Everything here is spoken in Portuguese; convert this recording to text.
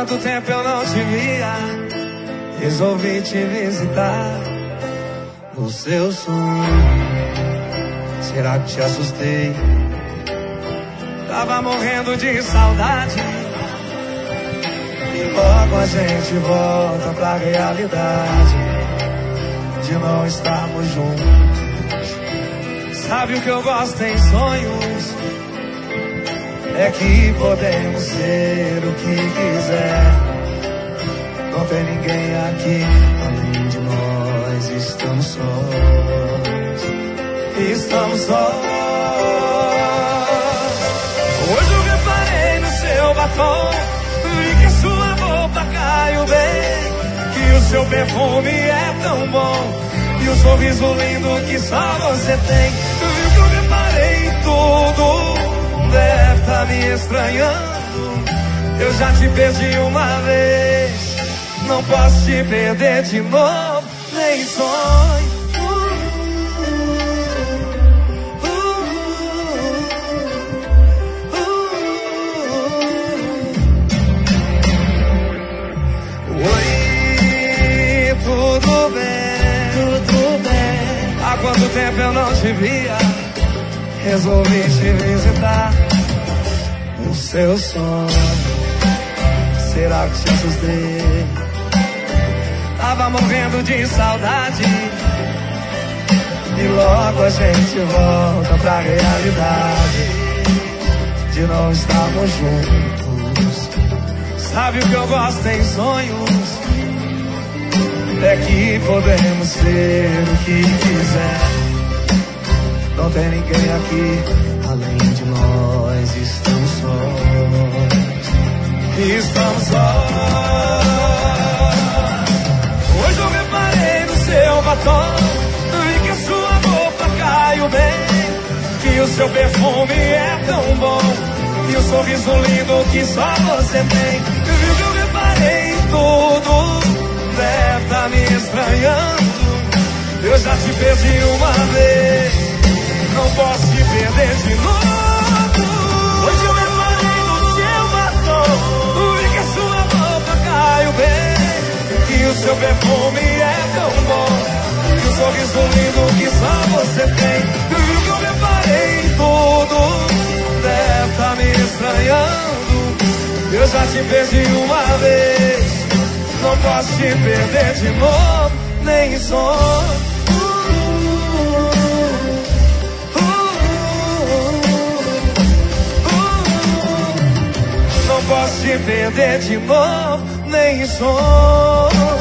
quanto tempo eu não te via, resolvi te visitar no seu sonho. Será que te assustei? Tava morrendo de saudade. E logo a gente volta pra realidade de não estarmos juntos. Sabe o que eu gosto em sonhos? É que podemos ser o que quiser. Não tem ninguém aqui além de nós. Estamos sós. Estamos sós. Hoje eu reparei no seu batom, vi que a sua roupa caiu bem, que o seu perfume é tão bom e o sorriso lindo que só você tem. Viu que eu reparei em tudo, deve estar me estranhando. Eu já te perdi uma vez, não posso te perder de novo, nem sonho. Oi, tudo bem? Tudo bem. Há quanto tempo eu não te via, resolvi te visitar no seu sonho. Será que te assustei? Tava morrendo de saudade. E logo a gente volta pra realidade de não estarmos juntos. Sabe o que eu gosto em sonhos? É que podemos ser o que quiser. Não tem ninguém aqui além de nós. Estamos sós. Estamos sós. Hoje eu reparei no seu batom, vi que a sua roupa caiu bem, que o seu perfume é tão bom e o sorriso lindo que só você tem. Viu que eu reparei em tudo, deve estar me estranhando. Eu já te perdi uma vez, não posso te perder de novo. Hoje eu reparei no seu batom, vi que a sua roupa caiu bem, que o seu perfume é tão bom e o sorriso lindo que só você tem. Viu que eu reparei em tudo, deve estar me estranhando. Eu já te perdi uma vez, não posso te perder de novo, nem sonho. Não posso te perder de novo, nem sonho.